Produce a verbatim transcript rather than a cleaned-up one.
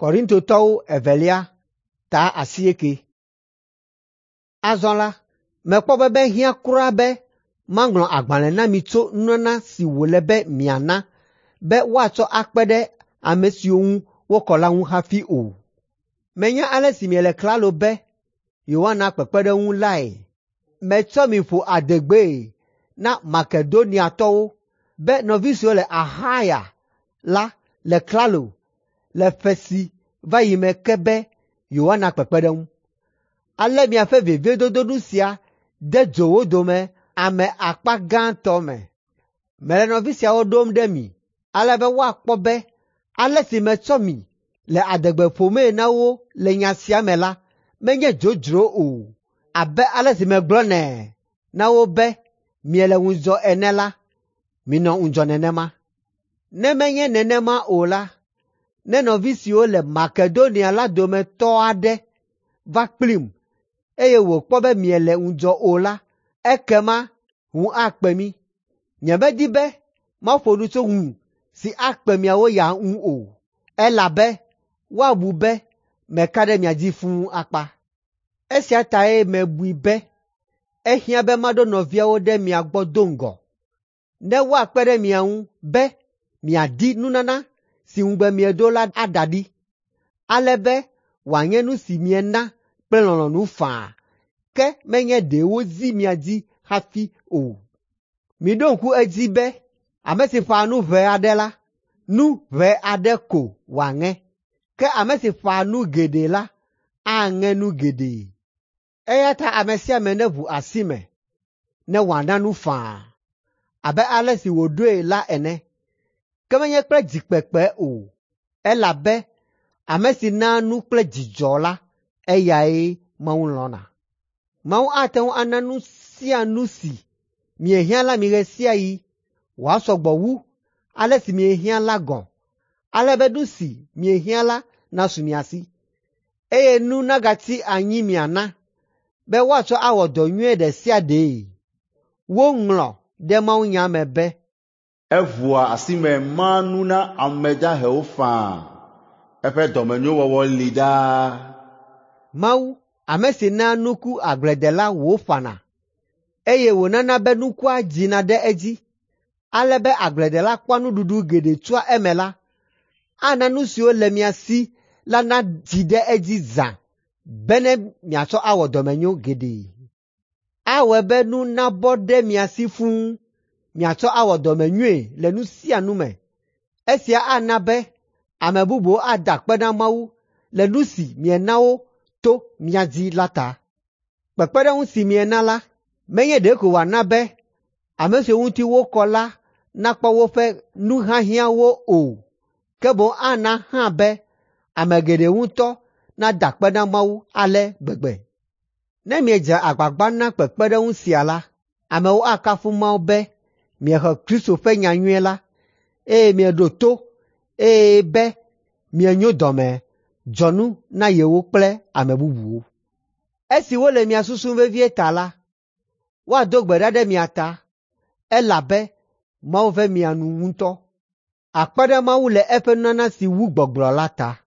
Korintotɔwo evelia ta asieke. Azɔ la, mekpɔ be be hiã kura be maŋlɔ agbalẽ na mi tso nunana si wòle be miana be woatsɔ akpe ɖe ame siwo ŋu wokɔ la ŋu hafi o. Menya ale si miele klalo be yewoana kpekpeɖeŋu lae. Metsɔ mi ƒo adegbe na Makedoniatɔwo be nɔvi siwo le Ahaya la le klalo le ƒe si va yi me ke be yewoana kpekpeɖeŋu. Ale miaƒe veviedodo sia de dzo wo dome ame akpa gãtɔ me. Mele nɔvi siawo ɖom ɖe mi, ale be woakpɔ be ale si metsɔ mi le adegbe ƒomee na wo le nya sia me la menye dzodzro o, abe ale si megblɔnɛ na wo be miele ŋudzɔ ene la, minɔ ŋudzɔ nenema. Ne menye nenema o la, ne nɔvi siwo le Makedonia la dometɔ aɖe va kplim eye wòkpɔ be miele ŋudzɔ o la, ekema ŋu akpe mi. Nyemedi be maƒo nu tso ŋu si akpe miawo ya ŋu o, elabe woabu be meka ɖe mia dzi fũu akpa. Esia tae mebui be ehiã be maɖo nɔviawo ɖe mia gbɔ do ŋgɔ, ne woakpe ɖe mia ŋu be miaɖi nunana si ŋugbe miedo la aɖaɖi, ale be wòanye nu si miena kple lɔlɔ̃nu faa, ke menye ɖe wozi mia dzi hafi o. Miɖo ŋku edzi be ame si ƒã nu ʋɛ aɖe la, nu ʋɛ aɖe ko wòaŋe, ke ame si ƒã nu geɖe la, aŋe nu geɖe. Eya ta ame sia ame neʋu asi me ne wòana nu faa, abe ale si wòɖoe la ene, ke menye kple dzikpekpe o, elabe ame si naa nu kple dzidzɔ la, eyae Mawu lɔ̃na. Mawu ate ŋu ana nu sia nu si miehiã la mi ɣe sia ɣi wòasɔ gbɔ wu ale si miehiã la gɔ̃, ale be nu si miehiã la nasu mia si, eye nu nagati anyi miana be woatsɔ awɔ dɔ nyuie ɖe sia ɖe. Woŋlɔ ɖe mawunya me be eʋua asime ma nu na ame dahewo faa, eƒe dɔmenyowɔwɔ li ɖaa. Mawu, ame si na nuku agbledela wòƒãna, eye wònana be nukua dzina ɖe edzi, ale be agbledela kpɔa nuɖuɖu geɖe tsoa eme la, ana nu siwo le mia si la nadzi ɖe edzi zã, bene miatsɔ awɔ dɔmenyo geɖe. Awɔe be nu nabɔ ɖe mia si fũu, miatsɔ awɔ dɔmenyoe le nu sia nu me. Esia ana be ame bubuwo ada akpe na Mawu le nu si miena wo to mia dzi la ta. Kpekpeɖeŋu si miena la, menye ɖeko wòana be ame siwo ŋuti wokɔ la nakpɔ woƒe nu hiahiãwo o, ke boŋ ana hã be ame geɖe ŋutɔ nada akpe na Mawu ale gbegbe. Ne miedze agbagba na kpekpeɖeŋu sia la, amewo akafu Mawu be miexɔ Kristo ƒe nyanyuie la, eye mieɖo to, eye be mienyo dɔme dzɔnu na yewo kple ame bubuwo. Esi wole mia susum vevie ta la, woado gbe ɖa ɖe mia ta, elabe Mawu ve mia nu ŋutɔ. Akpe ɖe Mawu le eƒe nunana si wu gbɔgblɔ la ta.